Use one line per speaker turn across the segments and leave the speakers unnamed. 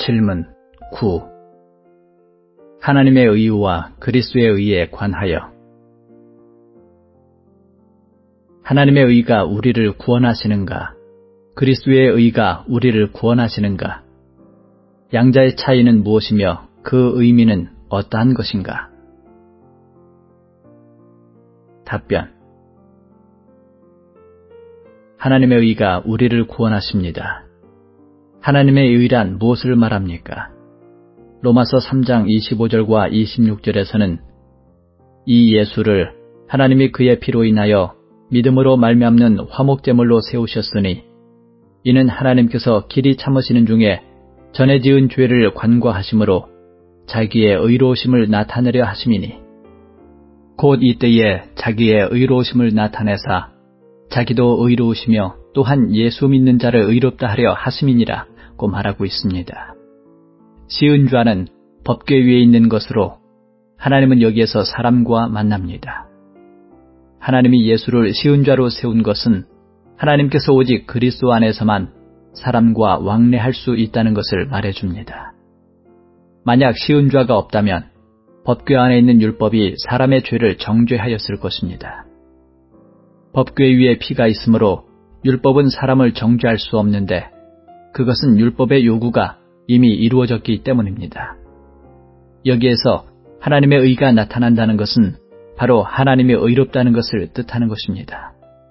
질문 9. 하나님의 의와 그리스도의 의에 관하여 하나님의 의가 우리를 구원하시는가? 그리스도의 의가 우리를 구원하시는가? 양자의 차이는 무엇이며 그 의미는 어떠한 것인가? 답변. 하나님의 의가 우리를 구원하십니다. 하나님의 의란 무엇을 말합니까? 로마서 3장 25절과 26절에서는 이 예수를 하나님이 그의 피로 인하여 믿음으로 말미암는 화목제물로 세우셨으니 이는 하나님께서 길이 참으시는 중에 전에 지은 죄를 관과하심으로 자기의 의로우심을 나타내려 하심이니 곧 이때에 자기의 의로우심을 나타내사 자기도 의로우시며 또한 예수 믿는 자를 의롭다 하려 하심이니라고 말하고 있습니다. 시은좌는 법궤 위에 있는 것으로 하나님은 여기에서 사람과 만납니다. 하나님이 예수를 시은좌로 세운 것은 하나님께서 오직 그리스도 안에서만 사람과 왕래할 수 있다는 것을 말해줍니다. 만약 시은좌가 없다면 법궤 안에 있는 율법이 사람의 죄를 정죄하였을 것입니다. 법궤 위에 피가 있으므로 율법은 사람을 정죄할 수 없는데 그것은 율법의 요구가 이미 이루어졌기 때문입니다. 여기에서 하나님의 의가 나타난다는 것은 바로 하나님이 의롭다는 것을 뜻하는 것입니다.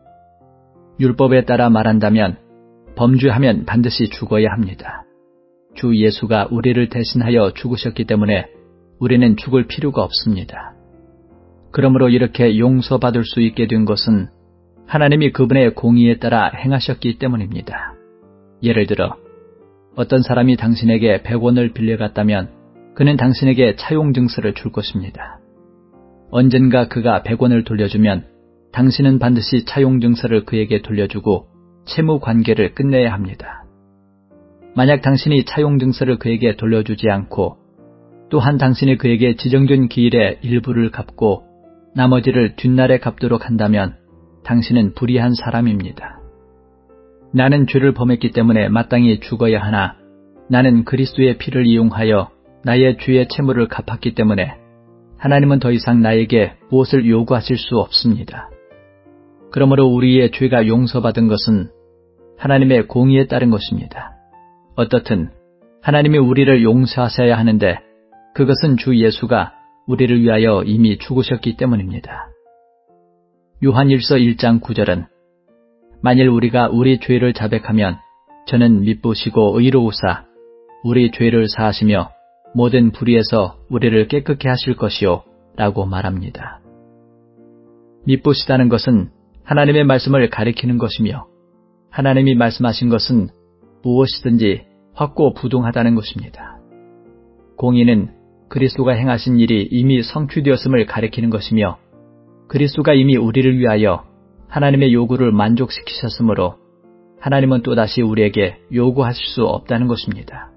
율법에 따라 말한다면 범죄하면 반드시 죽어야 합니다. 주 예수가 우리를 대신하여 죽으셨기 때문에 우리는 죽을 필요가 없습니다. 그러므로 이렇게 용서받을 수 있게 된 것은 하나님이 그분의 공의에 따라 행하셨기 때문입니다. 예를 들어 어떤 사람이 당신에게 100원을 빌려갔다면 그는 당신에게 차용증서를 줄 것입니다. 언젠가 그가 100원을 돌려주면 당신은 반드시 차용증서를 그에게 돌려주고 채무관계를 끝내야 합니다. 만약 당신이 차용증서를 그에게 돌려주지 않고 또한 당신이 그에게 지정된 기일에 일부를 갚고 나머지를 뒷날에 갚도록 한다면 당신은 불의한 사람입니다. 나는 죄를 범했기 때문에 마땅히 죽어야 하나 나는 그리스도의 피를 이용하여 나의 죄의 채무를 갚았기 때문에 하나님은 더 이상 나에게 무엇을 요구하실 수 없습니다. 그러므로 우리의 죄가 용서받은 것은 하나님의 공의에 따른 것입니다. 어떻든 하나님이 우리를 용서하셔야 하는데 그것은 주 예수가 우리를 위하여 이미 죽으셨기 때문입니다. 요한일서 1장 9절은 만일 우리가 우리 죄를 자백하면 저는 미쁘시고 의로우사 우리 죄를 사하시며 모든 불의에서 우리를 깨끗게 하실 것이요 라고 말합니다. 미쁘시다는 것은 하나님의 말씀을 가리키는 것이며 하나님이 말씀하신 것은 무엇이든지 확고부동하다는 것입니다. 공의는 그리스도가 행하신 일이 이미 성취되었음을 가리키는 것이며 그리스도가 이미 우리를 위하여 하나님의 요구를 만족시키셨으므로 하나님은 또다시 우리에게 요구하실 수 없다는 것입니다.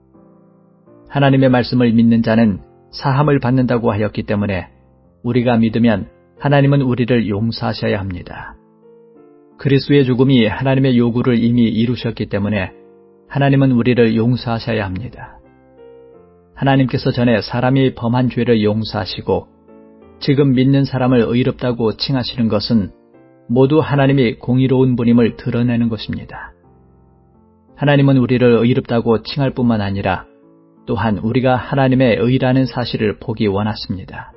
하나님의 말씀을 믿는 자는 사함을 받는다고 하였기 때문에 우리가 믿으면 하나님은 우리를 용서하셔야 합니다. 그리스도의 죽음이 하나님의 요구를 이미 이루셨기 때문에 하나님은 우리를 용서하셔야 합니다. 하나님께서 전에 사람이 범한 죄를 용서하시고 지금 믿는 사람을 의롭다고 칭하시는 것은 모두 하나님이 공의로운 분임을 드러내는 것입니다. 하나님은 우리를 의롭다고 칭할 뿐만 아니라 또한 우리가 하나님의 의라는 사실을 보기 원하십니다.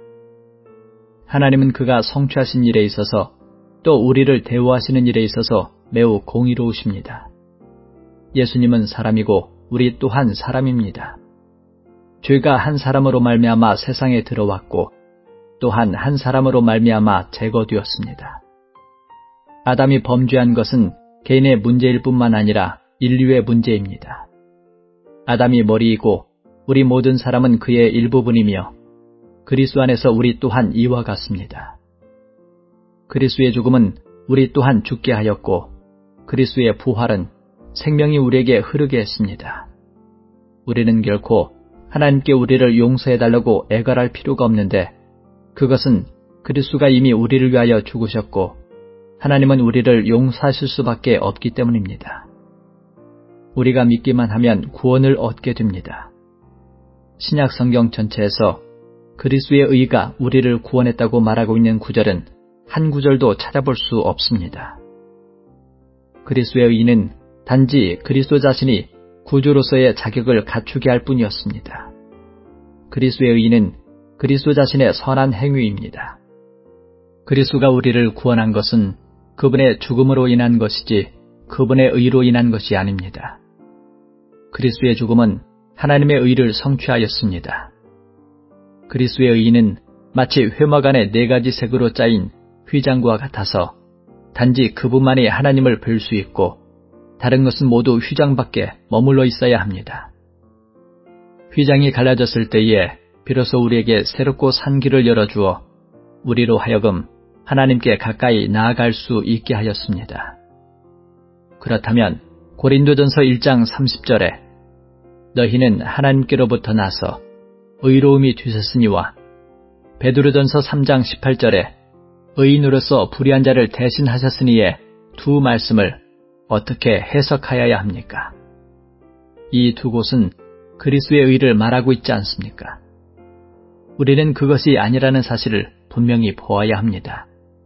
하나님은 그가 성취하신 일에 있어서 또 우리를 대우하시는 일에 있어서 매우 공의로우십니다. 예수님은 사람이고 우리 또한 사람입니다. 죄가 한 사람으로 말미암아 세상에 들어왔고 또한 한 사람으로 말미암아 제거되었습니다. 아담이 범죄한 것은 개인의 문제일 뿐만 아니라 인류의 문제입니다. 아담이 머리이고 우리 모든 사람은 그의 일부분이며 그리스도 안에서 우리 또한 이와 같습니다. 그리스도의 죽음은 우리 또한 죽게 하였고 그리스도의 부활은 생명이 우리에게 흐르게 했습니다. 우리는 결코 하나님께 우리를 용서해달라고 애걸할 필요가 없는데 그것은 그리스도가 이미 우리를 위하여 죽으셨고 하나님은 우리를 용서하실 수밖에 없기 때문입니다. 우리가 믿기만 하면 구원을 얻게 됩니다. 신약 성경 전체에서 그리스도의 의가 우리를 구원했다고 말하고 있는 구절은 한 구절도 찾아볼 수 없습니다. 그리스도의 의는 단지 그리스도 자신이 구주로서의 자격을 갖추게 할 뿐이었습니다. 그리스도의 의는 그리스도 자신의 선한 행위입니다. 그리스도가 우리를 구원한 것은 그분의 죽음으로 인한 것이지 그분의 의로 인한 것이 아닙니다. 그리스도의 죽음은 하나님의 의를 성취하였습니다. 그리스도의 의는 마치 회막 안에 4가지 색으로 짜인 휘장과 같아서 단지 그분만이 하나님을 뵐 수 있고 다른 것은 모두 휘장 밖에 머물러 있어야 합니다. 휘장이 갈라졌을 때에 비로소 우리에게 새롭고 산 길을 열어주어 우리로 하여금 하나님께 가까이 나아갈 수 있게 하였습니다. 그렇다면 고린도전서 1장 30절에 너희는 하나님께로부터 나서 의로움이 되셨으니와 베드로전서 3장 18절에 의인으로서 불의한 자를 대신하셨으니의 두 말씀을 어떻게 해석하여야 합니까? 이 두 곳은 그리스도의 의를 말하고 있지 않습니까? 우리는 그것이 아니라는 사실을 분명히 보아야 합니다.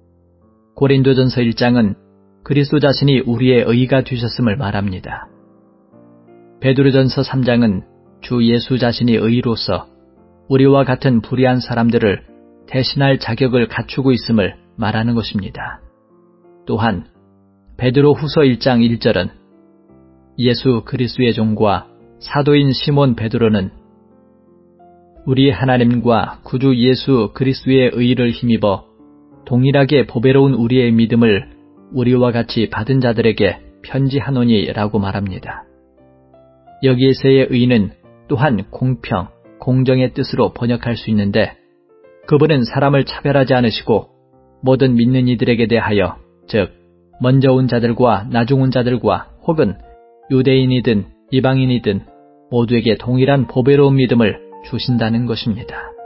고린도전서 1장은 그리스도 자신이 우리의 의가 되셨음을 말합니다. 베드로전서 3장은 주 예수 자신이 의로서 우리와 같은 불의한 사람들을 대신할 자격을 갖추고 있음을 말하는 것입니다. 또한 베드로 후서 1장 1절은 예수 그리스도의 종과 사도인 시몬 베드로는 우리 하나님과 구주 예수 그리스도의 의를 힘입어 동일하게 보배로운 우리의 믿음을 우리와 같이 받은 자들에게 편지하노니 라고 말합니다. 여기에서의 의는 또한 공평, 공정의 뜻으로 번역할 수 있는데 그분은 사람을 차별하지 않으시고 모든 믿는 이들에게 대하여 즉 먼저 온 자들과 나중 온 자들과 혹은 유대인이든 이방인이든 모두에게 동일한 보배로운 믿음을 주신다는 것입니다.